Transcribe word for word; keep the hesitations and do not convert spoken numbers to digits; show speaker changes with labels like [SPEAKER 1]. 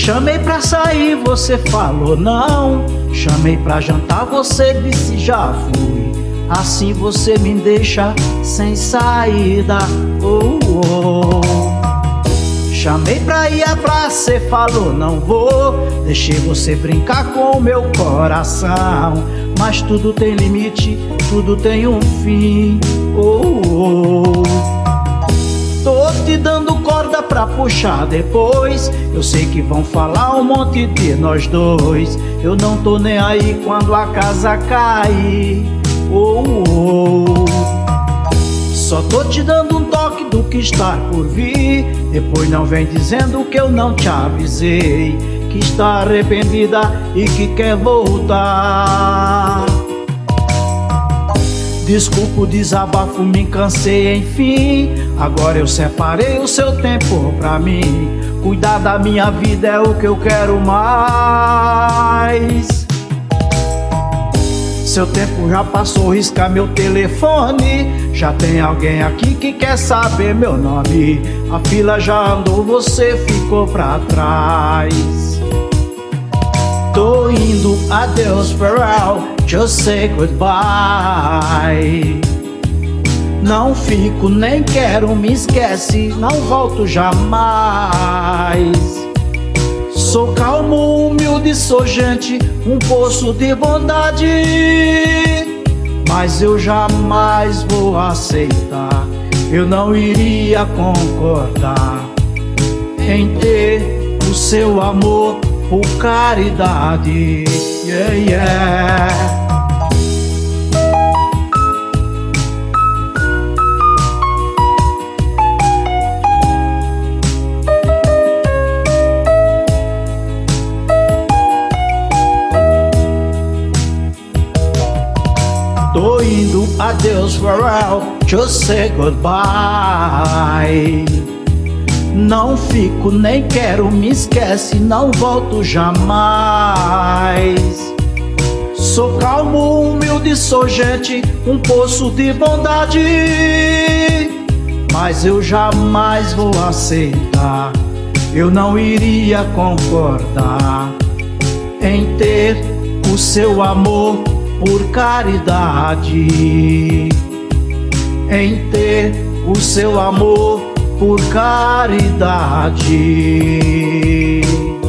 [SPEAKER 1] Chamei pra sair, você falou não. Chamei pra jantar, você disse já fui. Assim você me deixa sem saída. Oh, oh. Chamei pra ir à praia, você falou não vou. Deixei você brincar com o meu coração. Mas tudo tem limite, tudo tem um fim. Oh, oh. Tô te dando corda pra puxar depois. Eu sei que vão falar um monte de nós dois. Eu não tô nem aí quando a casa cair. Oh, oh. Só tô te dando um toque do que está por vir. Depois não vem dizendo que eu não te avisei, que está arrependida e que quer voltar. Desculpa o desabafo, me cansei enfim. Agora eu separei o seu tempo pra mim. Cuidar da minha vida é o que eu quero mais. Seu tempo já passou, risca meu telefone. Já tem alguém aqui que quer saber meu nome. A fila já andou, você ficou pra trás. Tô indo, adeus farewell, just say goodbye. Não fico, nem quero, me esquece, não volto jamais. Sou calmo, humilde, sou gente, um poço de bondade. Mas eu jamais vou aceitar, eu não iria concordar em ter o seu amor por caridade. Yeah, yeah. Tô indo, adeus farewell, just say goodbye. Não fico, nem quero, me esquece, não volto jamais. Sou calmo, humilde, sou gente, um poço de bondade. Mas eu jamais vou aceitar, eu não iria concordar em ter o seu amor por caridade, em ter o seu amor por caridade.